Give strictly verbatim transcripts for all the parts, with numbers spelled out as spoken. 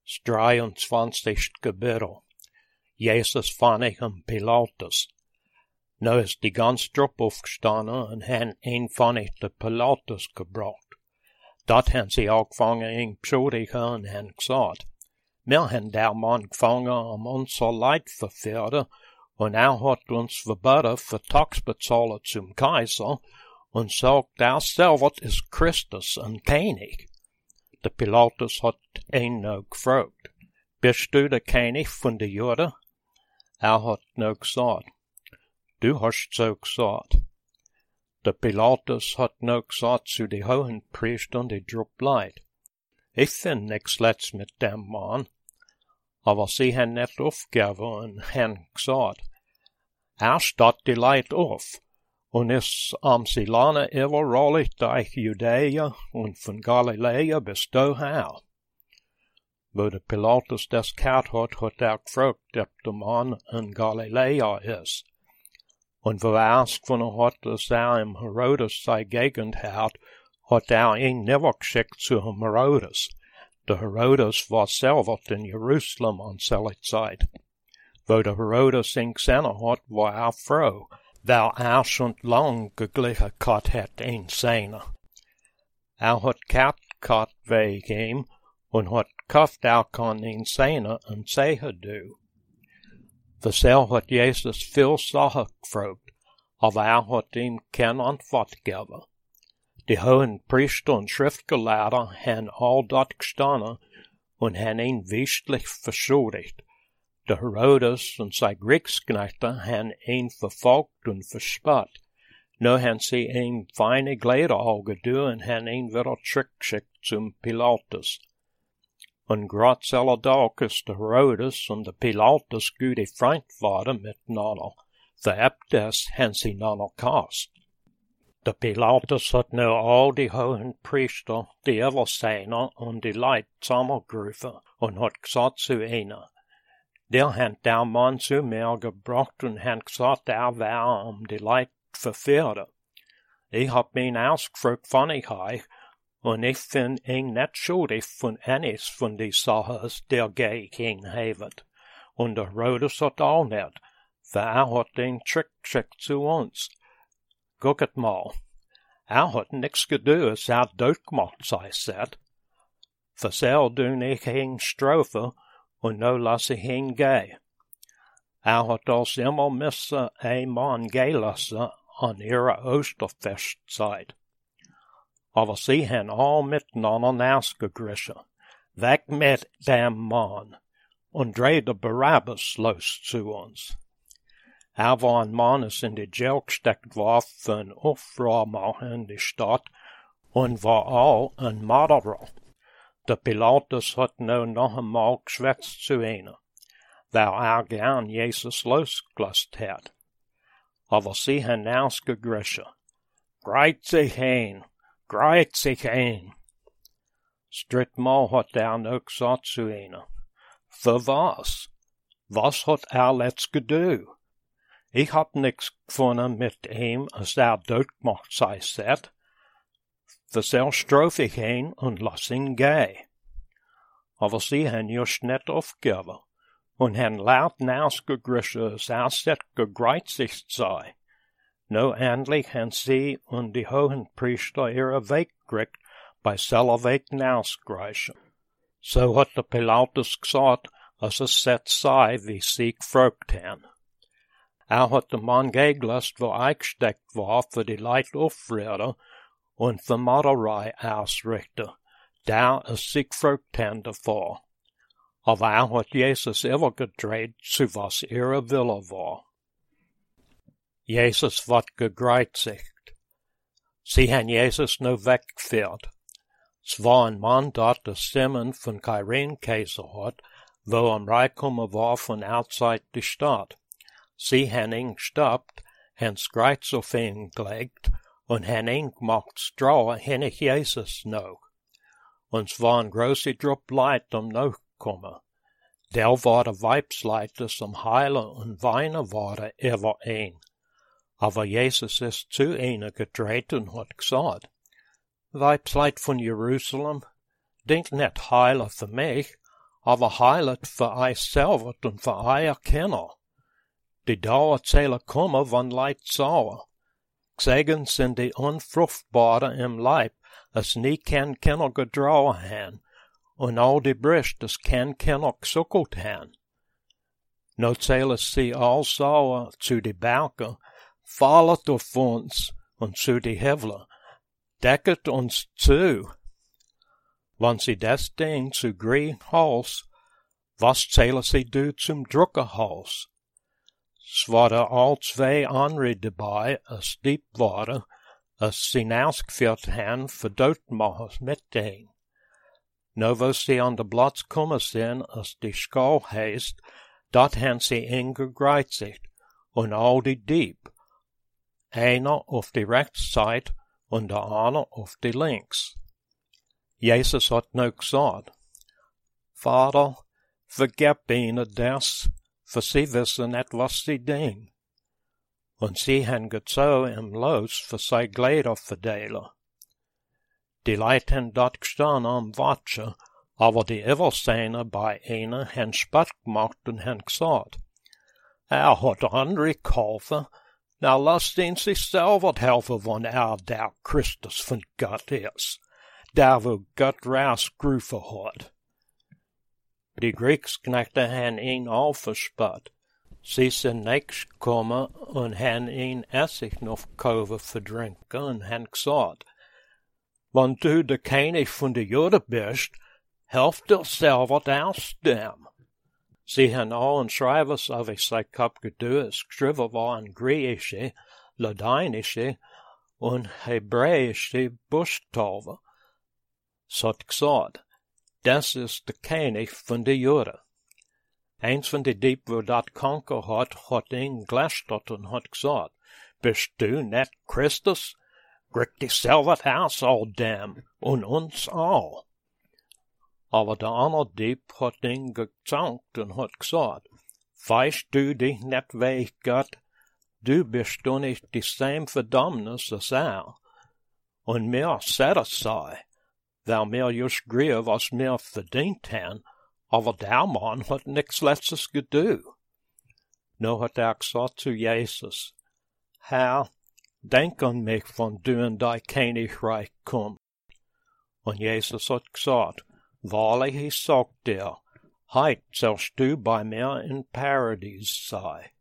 drieëntwintigste Kapitel. Jezus vannig en Pilatus. Nou is die ganze Truppe aufgestanden en hen een vannig de Pilatus gebracht. Dat hen sie ook vangen een beschuldigen en hen gesagt. Wir haben der Mann gefangen, um unser Leid verfehlen, und er hat uns verboten, für Taxbezahler zum Kaiser, und sagt, er selber ist Christus und König. Der Pilatus hat ihn noch gefragt, bist du der König von den Juden? Er hat noch gesagt, du hast so gesagt. Der Pilatus hat noch gesagt zu den hohen Priestern, die Truppe Leid, ich finde nichts Letzt mit dem Mann, aber sie haben nicht aufgegeben und haben gesagt, er steht die Leid auf und ist am Silane überall durch Judäa und von Galiläa bis daher. Wo der Pilatus das gehört hat, hat er gefragt, ob der Mann in Galiläa ist. Und wo er erst gefunden hat, dass er im Herodes sei Gegend hat, hat er ihn nicht geschickt zu dem Herodes. Der Herodes war selber in Jerusalem an seiner Zeit. Wo der Herodes ihn gesehen hat, war er froh, weil er schon lang geglichen gehabt hat ihn sehen. Er hat gehört gehabt wegen ihm und hat gehofft, er kann ihn sehen und sehen du. Versel hat Jesus viel Sachen gefragt, aber er hat ihm keine Antwort gegeben. Die hohen Priester und Schriftgelehrten haben all dort gestanden und haben ihn wesentlich verschuldigt. Der Herodes und seine Kriegsknechte haben ihn verfolgt und verspott. Nur haben sie ihm feine Kleider angetan und haben ihn wieder zurückgeschickt zum Pilatus. Und grad selber Tag ist der Herodes und der Pilatus gute Freund waren miteinander. Vererbt es haben sie einander gehasst. Der Pilatus hat nur all die hohen Priester, die Überseher und die Leute zusammengerufen und hat gesagt zu ihnen, der hat der Mann zu mir gebracht und hat gesagt, er wäre um die Leute verführen. Ich hab ihn ausgefragt von euch, und ich finde ihn nicht schuldig von eines von die Sachen, der gegen ihn hevet. Und der Herodes hat auch nicht, für er hat ihn zurückgeschickt zu uns. Guckt mal, er hat nichts getan, als er durchgemacht sei, sagt. Versel du ich ihn Strophe, und nu lass ich ihn gehen. Er hat als immer müssen ein Mann gehen lassen an ihrer Osterfestzeit. Aber sie haben all miteinander nachgegriffen. Weg mit dem Mann und drehte Barabbas los zu uns. Er war ein Mann, das in die Jail gesteckt war für ein Aufruhr machen in die Stadt und war auch ein Mörderer. Der Pilatus hat nun noch einmal geschwätzt zu ihnen, weil er gern Jesus losgelassen hat. Aber sie haben ausgegriffen. Greit sich ein, greit sich ein. Das dritte Mal hat er noch gesagt zu ihnen. Für was? Was hat er letzt getan? Ich hab nix gefunden mit ihm, als er durchgemacht sei, sagt. Versel strof ich ihn und lass ihn gehen. Aber sie haben just nicht aufgegeben und haben laut ausgegriffen, als er set gegreizigt sei. No endlich haben sie und die hohen Priester ihre Weg gekriegt, bei selber Weg ausgreichen. So hat der Pilatus gesagt, als es set sei, wie sie gefragt haben. Er hat den Mann gegelassen, wo eingesteckt war, für die Leute aufreden und für Mörderei ausrichten, der es sich gefragt haben davor. Aber er hat Jesus übergedreht, zu was ihre Wille war. Jesus wird gekreuzigt. Sie haben Jesus nur weggeführt. Es war ein Mann dort, der Simon von Kyrene Käse hat, wo am Reinkommen war von outside die Stadt. Sie haben ihn gestoppt, haben das Kreuz auf ihn gelegt und haben ihn gemacht Stroh hinter Jesus noch. Und es war ein große Truppe Leute am Nachkommen. Der war der Weibsleiter zum Heilen und Weinen war über ihn. Aber Jesus ist zu ihnen getreten und hat gesagt, Weibsleit von Jerusalem, denkt nicht heilen für mich, aber heilet für ei selvet und für eier Kinder. Die Dauer zähle komme, wann Leid sauer. G'segen sind die Unfruchtbare im Leib, es nie kein Kinder gedrauen han, und all die Brist, es kein Kinder gesuckelt han. No zähle sie all sauer zu die Balken, fallet auf uns und zu die Hevler, decket uns zu. Wann sie das Ding zu green Haus, was zähle sie du zum Druckerhaus? S waren al zwei andere dabei, es diep waren, es sie nausgeführt han, verdoodmachers mit den. No wo sie an de Platz kommen sind, es die Schal heist, dat han sie ingegreizigt, und all die diep. Einer auf die Rechtszeit und der andere auf die Links. Jesus hat nu gesagt, Vater, vergib ihnen das, für sie wissen nicht, was sie ding. Und sie han gezogen im Los für sei Glieder verdelen. Die Leute han dort gestanden am Watschen, aber die Eversehner bei ihnen han Spott gemacht und han gesagt, er hat andere geholfen, na lasst ihn sich selber helfen, wenn er der Christus von Gott ist, der wo Gott rausgerufen hat. Die Kriegsknechte han ihn auch verspott. Sie sind nächst gekommen und han ihn Essig noch Kove verdrinken und han gesagt, wenn du der König von der Juden bist, helf dir selber aus dem. Sie han allen Schreibers auf ich sei Kopf gedues, geschrieben war in griechische, ladeinische und hebräische Buchstaben. So hat gesagt, das ist der König von der Juden. Eins von den Dieb, wo dat Konker hat, hat ihn gelästert und hat gesagt, bist du nicht Christus? Krieg dich selber aus, all dem, und uns all. Aber der andere Dieb hat ihn gezankt und hat gesagt, weißt du dich nicht, wie ich Gott, du bist du nicht die same Verdammnis als er, und mir seht sei, weil mir just grier, was mir verdient han, aber der Mann hat nix letztes gedu. No hat er gesagt zu Jesus, Herr, denk an mich, wenn du in dein Königreich kommst. Und Jesus hat gesagt, wahrlich, ich sag dir, heut sollst du bei mir in Paradies sei.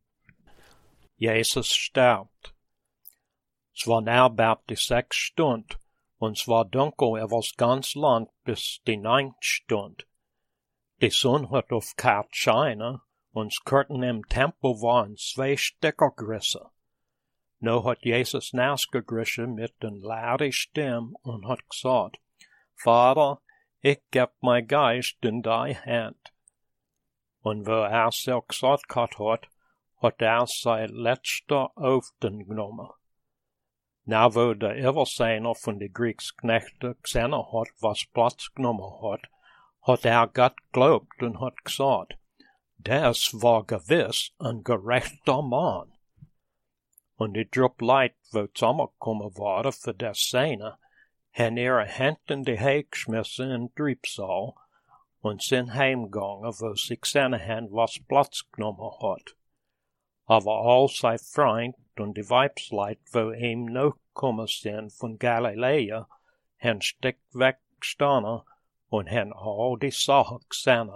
Jesus starbt. Es war now about die sechs Stund, und es war dunkel über das ganze Land bis die neunte Stund. Die Sonne hat auf kart scheinen, und das Curtain im Tempel war in zwei Stücke gerissen. No hat Jesus nausgegriffen mit den lauten Stimme und hat gesagt, Vater, ich geb mein Geist in deine Hand. Und wo er so gesagt hat, hat er sein letzter Auften genommen. Na wo der Everseiner von den Kriegsknechten gesehen hat, was Platz genommen hat, hat er Gott geglaubt und hat gesagt, das war gewiss ein gerechter Mann. Und die Trupp Leute, wo zusammengekommen waren für das Szene, haben ihre Hände in die Höhe geschmissen in Triebsaal und sind heimgegangen, wo sie gesehen haben, was Platz genommen hat. Aber all sein Freund und die Weibsleit, wo ihm noch gekommen sind von Galiläa, haben stick weggestanden und haben all die Sachen gesehen.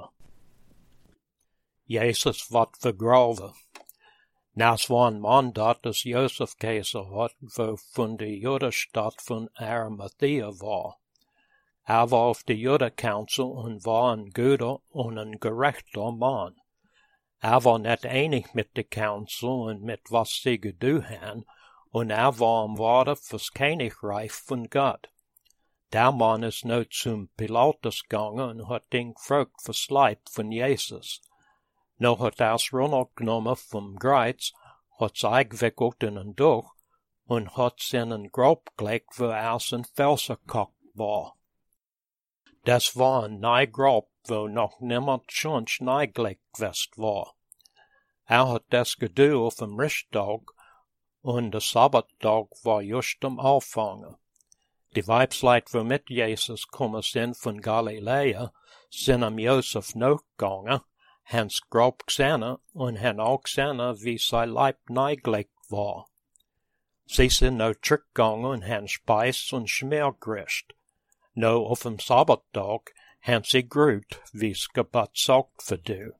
Jesus wird vergraben. Nas war ein Mann dort, das Josef Käser hat, wo von der Judenstadt von Arimathea war. Er war auf der Judencouncil und war ein guter und ein gerechter Mann. Er war nicht einig mit der Council und mit was sie gedu haben, und er war am Warten fürs Königreich von Gott. Der Mann ist nu zum Pilatus gegangen und hat ihn gefragt fürs Leib von Jesus. No hat er's runtergenommen vom Kreuz, hat's eingewickelt in ein Tuch und hat's in ein Grab gelegt, wo er's in Felsen gehockt war. Das war ein Neugrab, wo noch niemand schon neigelegt gewesen war. Er hat das gedu auf dem Rischtag und der Sabbattag war just am Anfangen. Die Weibsleit, wo mit Jesus kommen sind von Galiläa, sind am Josef nachgegangen, hans Grab gesehen und han auch gesehen, wie sein Leib neigelegt war. Sie sind no zurückgegangen und han Speis und Schmier gerischt. No auf dem Sabbattag han sie grüht, wie's Gebot sagt für du.